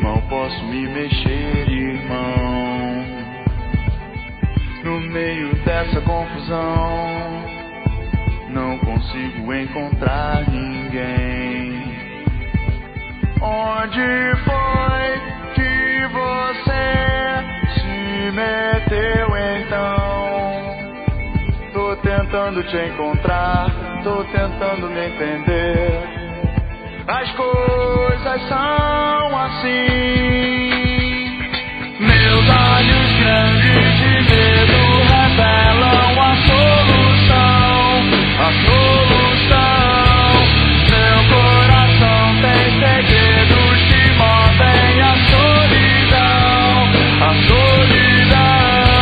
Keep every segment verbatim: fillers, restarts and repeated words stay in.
mal posso me mexer, irmão. No meio dessa confusão, não consigo encontrar ninguém. Onde foi que você se meteu então? Tô tentando te encontrar, tô tentando me entender. As coisas são assim. Meus olhos grandes de medo revelam a solução, a solução. Meu coração tem segredos que movem a solidão, a solidão.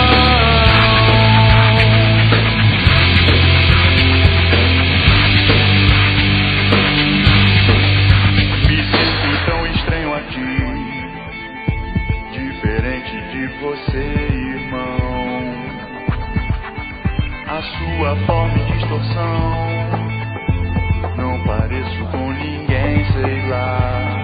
Me sinto tão estranho aqui, diferente de você, irmão. A sua forma e distorção, não pareço com ninguém, sei lá.